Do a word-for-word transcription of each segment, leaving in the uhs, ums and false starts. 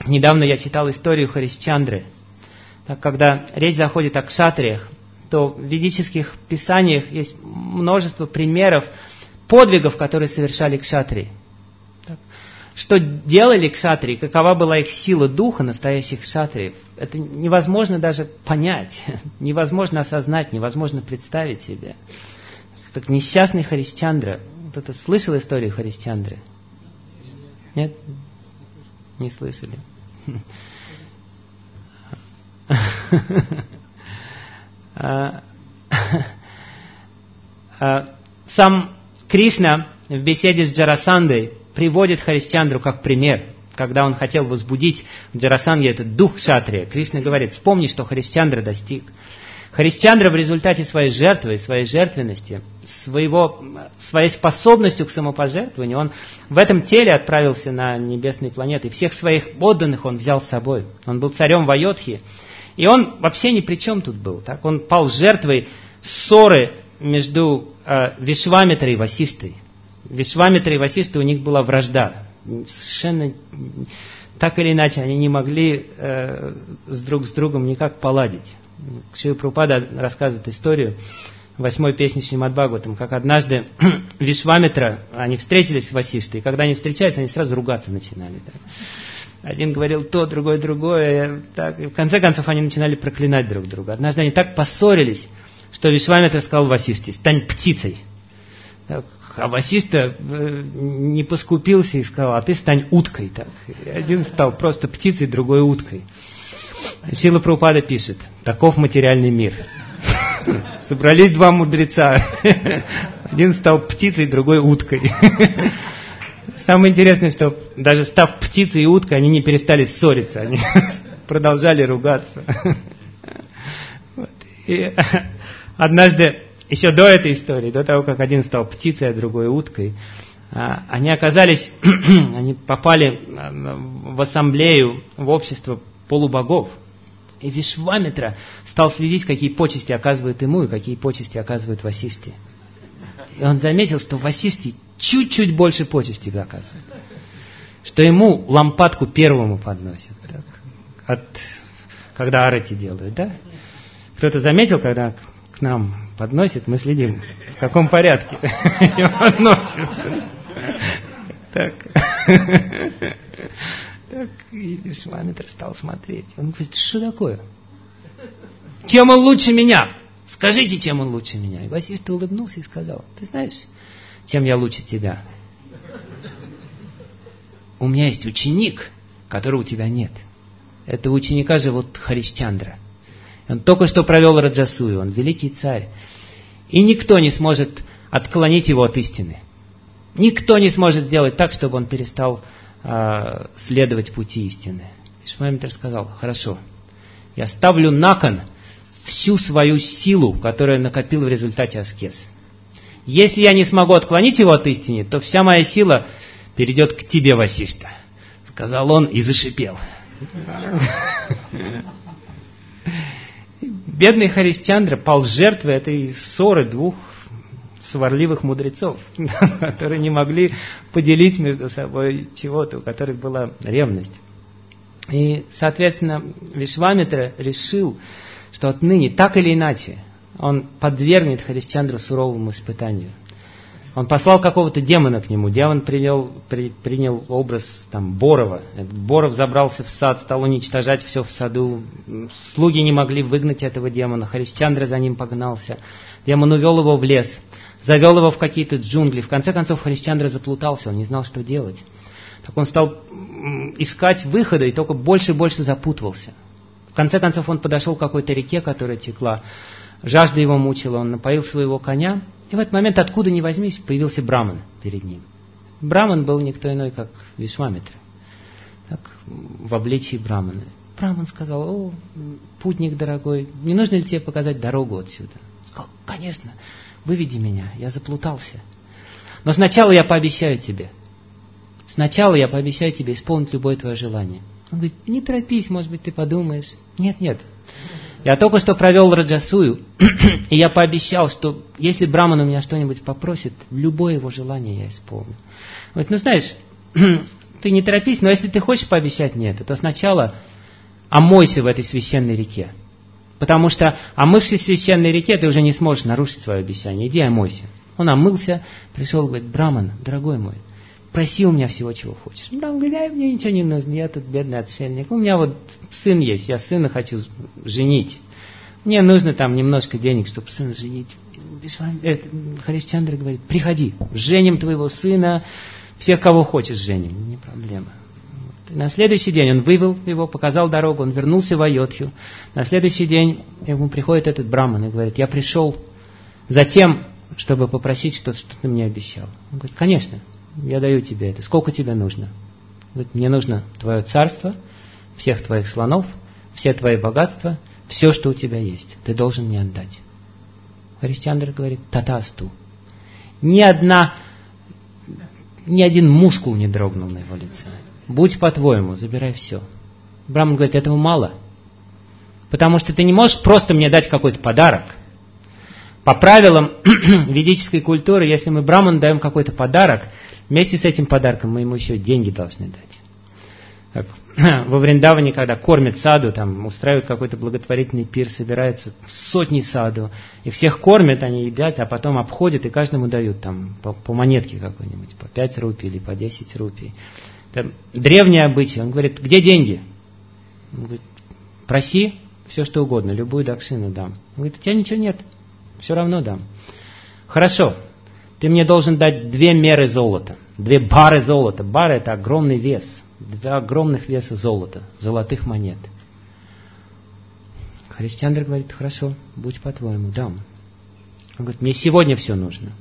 Недавно я читал историю Харисчандры. Так, когда речь заходит о кшатриях, то в ведических писаниях есть множество примеров подвигов, которые совершали кшатрии. Так, что делали кшатрии, какова была их сила духа, настоящих кшатриев, это невозможно даже понять, невозможно осознать, невозможно представить себе. Так несчастный Харисчандра. Кто-то слышал историю Харисчандры? Нет? Не слышали? Сам Кришна в беседе с Джарасандой приводит Харисчандру как пример. Когда он хотел возбудить в Джарасанде этот дух кшатрия, Кришна говорит: вспомни, что Харисчандра достиг. Харисчандра в результате своей жертвы, своей жертвенности, своего, своей способностью к самопожертвованию, он в этом теле отправился на небесные планеты. И всех своих подданных он взял с собой. Он был царем в Айодхе. И он вообще ни при чем тут был. Так? Он пал жертвой ссоры между э, Вишвамитрой и Васиштой. Вишвамитрой и Васиштой у них была вражда. Совершенно так или иначе они не могли э, с друг с другом никак поладить. Шрила Прабхупада рассказывает историю в восьмой песне Шримад Бхагаватам, как однажды Вишвамитра, они встретились с Васиштой, и когда они встречались, они сразу ругаться начинали. Так. Один говорил то, другой другое. Так. И в конце концов они начинали проклинать друг друга. Однажды они так поссорились, что Вишвамитра сказал Васиште: стань птицей. Так. А Васишта не поскупился и сказал: а ты стань уткой. Так. И один стал просто птицей, другой уткой. Шрила Прабхупада пишет: таков материальный мир. Собрались два мудреца. Один стал птицей, другой уткой. Самое интересное, что даже став птицей и уткой, они не перестали ссориться. Они продолжали ругаться. Вот. И однажды, еще до этой истории, до того, как один стал птицей, а другой уткой, они оказались, они попали в ассамблею, в общество полубогов. И Вишвамитра стал следить, какие почести оказывают ему и какие почести оказывают Васиште. И он заметил, что Васиште чуть-чуть больше почестей оказывают. Что ему лампадку первому подносят. Так, от, когда арати делают, да? Кто-то заметил, когда к нам подносит, мы следим, в каком порядке его подносят. Так... Так, и Вишвамитра стал смотреть. Он говорит: что такое? Чем он лучше меня? Скажите, чем он лучше меня. И Васишта улыбнулся и сказал: ты знаешь, чем я лучше тебя? У меня есть ученик, которого у тебя нет. Этого ученика зовут Харисчандра. Он только что провел Раджасую, он великий царь. И никто не сможет отклонить его от истины. Никто не сможет сделать так, чтобы он перестал следовать пути истины. Вишвамитра сказал: хорошо, я ставлю на кон всю свою силу, которую я накопил в результате аскез. Если я не смогу отклонить его от истины, то вся моя сила перейдет к тебе, Васишта. Сказал он и зашипел. Бедный Харисчандра пал жертвой этой ссоры двух сварливых мудрецов, которые не могли поделить между собой чего-то, у которых была ревность. И, соответственно, Вишвамитра решил, что отныне, так или иначе, он подвергнет Харисчандру суровому испытанию. Он послал какого-то демона к нему. Демон принял, при, принял образ там, Борова. Этот Боров забрался в сад, стал уничтожать все в саду. Слуги не могли выгнать этого демона. Харисчандра за ним погнался. Демон увел его в лес, завел его в какие-то джунгли. В конце концов Харисчандра заплутался, он не знал, что делать. Так он стал искать выхода и только больше и больше запутывался. В конце концов он подошел к какой-то реке, которая текла. Жажда его мучила, он напоил своего коня. И в этот момент, откуда ни возьмись, появился Браман перед ним. Браман был никто иной, как Вишвамитра. Так, в обличии Брамана. Браман сказал: о, путник дорогой, не нужно ли тебе показать дорогу отсюда? Он сказал: конечно, выведи меня, я заплутался. Но сначала я пообещаю тебе. Сначала я пообещаю тебе исполнить любое твое желание. Он говорит: не торопись, может быть, ты подумаешь. Нет, нет. Я только что провел Раджасую, и я пообещал, что если Браман у меня что-нибудь попросит, любое его желание я исполню. Он говорит: ну знаешь, ты не торопись, но если ты хочешь пообещать мне это, то сначала омойся в этой священной реке. Потому что, омывшись в священной реке, ты уже не сможешь нарушить свое обещание. Иди омойся. Он омылся, пришел, говорит: Браман, дорогой мой, проси у меня всего, чего хочешь. Браман говорит: ай, мне ничего не нужно, я тут бедный отшельник. У меня вот сын есть, я сына хочу женить. Мне нужно там немножко денег, чтобы сына женить. Харишчандра говорит: приходи, женим твоего сына, всех, кого хочешь, женим, не проблема. Вот. На следующий день он вывел его, показал дорогу, он вернулся в Айодхью. На следующий день ему приходит этот браман и говорит: я пришел за тем, чтобы попросить, что, что ты мне обещал. Он говорит: конечно, я даю тебе это. Сколько тебе нужно? Он говорит: мне нужно твое царство, всех твоих слонов, все твои богатства, все, что у тебя есть. Ты должен мне отдать. Харишчандра говорит: татасту. Ни одна, ни один мускул не дрогнул на его лице. Будь по-твоему, забирай все. Браман говорит: этого мало. Потому что ты не можешь просто мне дать какой-то подарок. По правилам ведической культуры, если мы браману даем какой-то подарок, вместе с этим подарком мы ему еще деньги должны дать. Как во Вриндаване, когда кормят саду, там устраивают какой-то благотворительный пир, собираются сотни саду, и всех кормят, они едят, а потом обходят и каждому дают там по, по монетке какой-нибудь, по пять рупий или по десять рупий. Это древние обычаи. Он говорит: где деньги? Он говорит: проси все, что угодно, любую дакшину дам. Он говорит: у тебя ничего нет, все равно дам. Хорошо, ты мне должен дать две меры золота, две бары золота. Бары — это огромный вес. Два огромных веса золота, золотых монет. Харишчандра говорит: хорошо, будь по-твоему, дам. Он говорит: мне сегодня все нужно.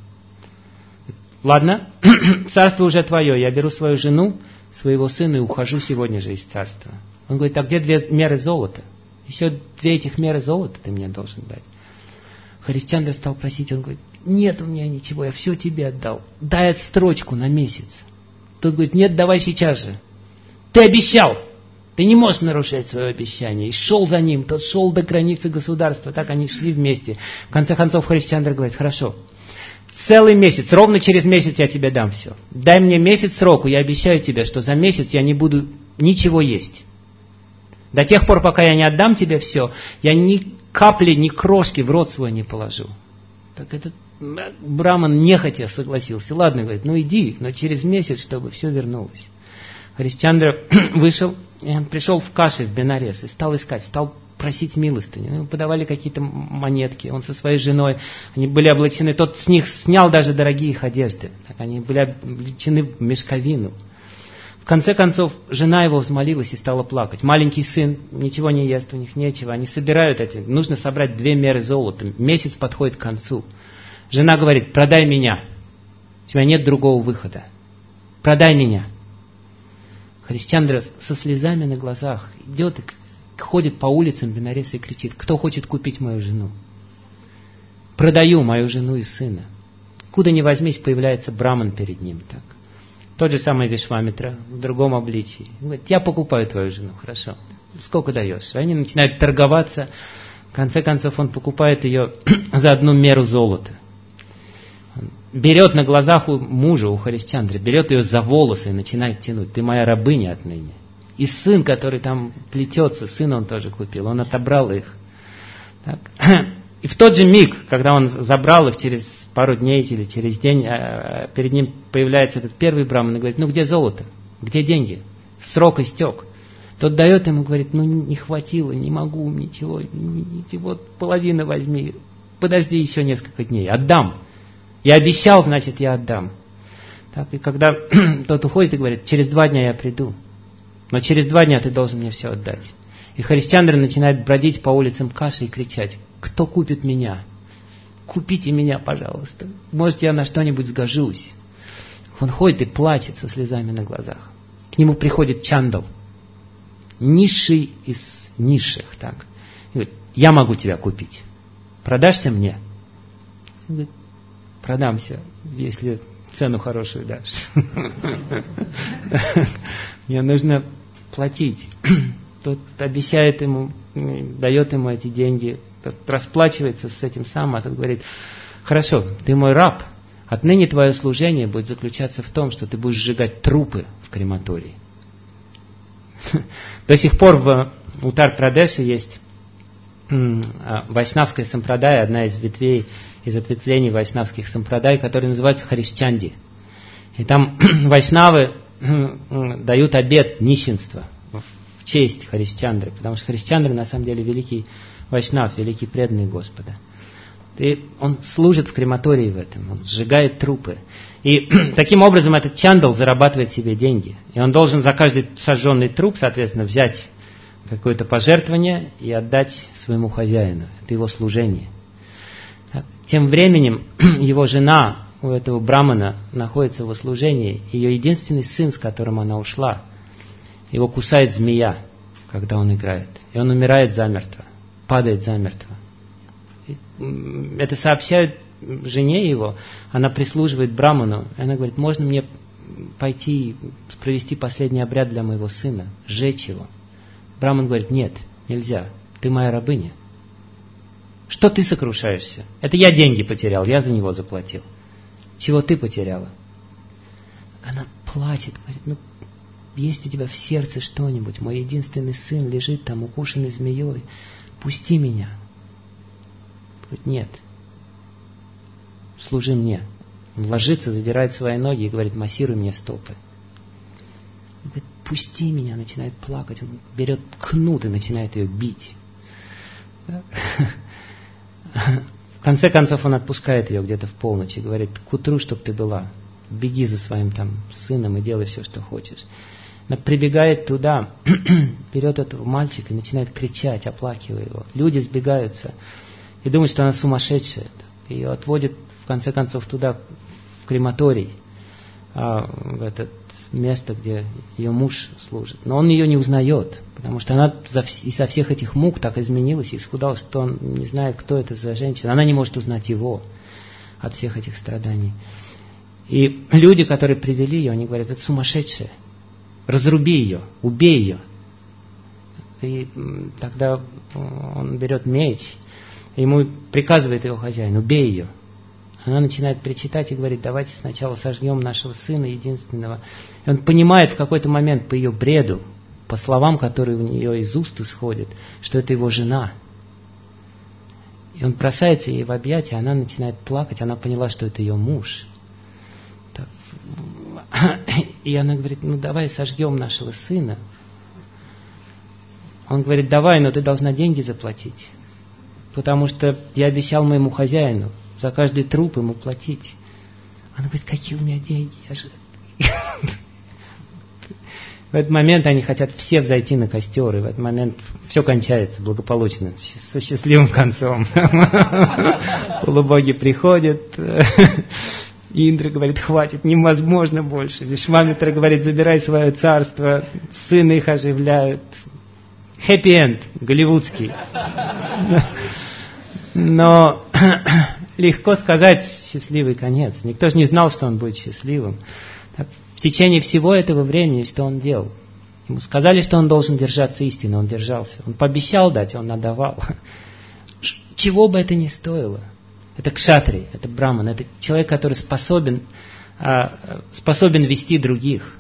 Ладно, царство уже твое, я беру свою жену, своего сына и ухожу сегодня же из царства. Он говорит: а где две меры золота? Еще две этих меры золота ты мне должен дать. Харишчандра стал просить, он говорит: нет у меня ничего, я все тебе отдал. Дай отстрочку на месяц. Тот говорит: нет, давай сейчас же. Ты обещал! Ты не можешь нарушать свое обещание. И шел за ним, тот шел до границы государства. Так они шли вместе. В конце концов Харишчандра говорит: хорошо, целый месяц, ровно через месяц я тебе дам все. Дай мне месяц сроку, я обещаю тебе, что за месяц я не буду ничего есть. До тех пор, пока я не отдам тебе все, я ни капли, ни крошки в рот свой не положу. Так этот браман нехотя согласился. Ладно, говорит, ну иди, но через месяц, чтобы все вернулось. Харишчандра вышел, пришел в Каши, в Бенарес, и стал искать, стал просить милостыню. Ему подавали какие-то монетки, он со своей женой, они были облачены, тот с них снял даже дорогие их одежды, так они были облачены в мешковину. В конце концов, жена его взмолилась и стала плакать. Маленький сын, ничего не ест, у них нечего, они собирают эти, нужно собрать две меры золота, месяц подходит к концу. Жена говорит: продай меня, у тебя нет другого выхода, продай меня. Харишчандра со слезами на глазах идет и ходит по улицам Бенареса и кричит: кто хочет купить мою жену? Продаю мою жену и сына. Куда ни возьмись, появляется браман перед ним. Так. Тот же самый Вишвамитра в другом обличии. Говорит: я покупаю твою жену, хорошо. Сколько даешь? Они начинают торговаться. В конце концов он покупает ее за одну меру золота. Берет на глазах у мужа, у Харишчандры, берет ее за волосы и начинает тянуть. Ты моя рабыня отныне. И сын, который там плетется, сына он тоже купил, он отобрал их. Так. И в тот же миг, когда он забрал их, через пару дней или через день, перед ним появляется этот первый браман и говорит: ну где золото? Где деньги? Срок истек. Тот дает ему, говорит: ну не хватило, не могу, ничего, вот половину возьми, подожди еще несколько дней, отдам. Я обещал, значит, я отдам. Так, и когда тот уходит и говорит: через два дня я приду, но через два дня ты должен мне все отдать. И Харишчандра начинает бродить по улицам Каши и кричать: кто купит меня? Купите меня, пожалуйста. Может, я на что-нибудь сгожусь. Он ходит и плачет со слезами на глазах. К нему приходит Чандал, низший из низших. Так. И говорит: я могу тебя купить. Продашься мне? Он говорит: продамся, если цену хорошую дашь. Мне нужно платить. Тот обещает ему, дает ему эти деньги, тот расплачивается с этим сам, а тот говорит: хорошо, ты мой раб, Отныне твое служение будет заключаться в том, что ты будешь сжигать трупы в крематории. До сих пор в Утар-Прадеше есть вайшнавская сампрадая, одна из ветвей, из ответвлений вайшнавских сампрадай, которые называются Харишчанди. И там вайшнавы дают обет нищенства в честь Харишчандры, потому что Харишчандра на самом деле великий вайшнав, великий преданный Господа. И он служит в крематории в этом, он сжигает трупы. И таким образом этот чандал зарабатывает себе деньги. И он должен за каждый сожженный труп, соответственно, взять какое-то пожертвование и отдать своему хозяину. Это его служение. Тем временем его жена у этого брамана находится в служении. Ее единственный сын, с которым она ушла, его кусает змея, когда он играет. И он умирает замертво, падает замертво. Это сообщают жене его, она прислуживает браману, и она говорит: можно мне пойти провести последний обряд для моего сына, сжечь его? Браман говорит: нет, нельзя, ты моя рабыня. Что ты сокрушаешься? Это я деньги потерял, я за него заплатил. Чего ты потеряла? Она плачет, говорит: ну, есть у тебя в сердце что-нибудь? Мой единственный сын лежит там, укушенный змеей. Пусти меня. Говорит: нет, служи мне. Он ложится, задирает свои ноги и говорит: массируй мне стопы. Он говорит: пусти меня, начинает плакать. Он берет кнут и начинает ее бить. В конце концов он отпускает ее где-то в полночь и говорит: к утру, чтоб ты была, беги за своим там сыном и делай все, что хочешь. Она прибегает туда, берет этого мальчика и начинает кричать, оплакивая его. Люди сбегаются и думают, что она сумасшедшая. Ее отводят, в конце концов, туда, в крематорий, в это место, где ее муж служит. Но он ее не узнает, потому что она из-за всех этих мук так изменилась и исхудала, что он не знает, кто это за женщина. Она не может узнать его от всех этих страданий. И люди, которые привели ее, они говорят: это сумасшедшая. Разруби ее, убей ее. И тогда он берет меч, ему приказывает его хозяин: убей ее. Она начинает причитать и говорит: давайте сначала сожгем нашего сына единственного. И он понимает в какой-то момент по ее бреду, по словам, которые у нее из уст исходят, что это его жена. И он бросается ей в объятия, она начинает плакать, она поняла, что это ее муж. И она говорит: ну давай сожгем нашего сына. Он говорит: давай, но ты должна деньги заплатить, потому что я обещал моему хозяину за каждый труп ему платить. Она говорит: какие у меня деньги? Я же... В этот момент они хотят все взойти на костер, и в этот момент все кончается благополучно, со счастливым концом. Полубоги приходят, Индра говорит: хватит, невозможно больше. Вишвамитра говорит: забирай свое царство, сыны их оживляют. Хэппи-энд, голливудский. Но легко сказать счастливый конец. Никто же не знал, что он будет счастливым. Так, в течение всего этого времени что он делал? Ему сказали, что он должен держаться истины, он держался. Он пообещал дать, он отдавал. Чего бы это ни стоило. Это кшатри, это браман, это человек, который способен, способен вести других.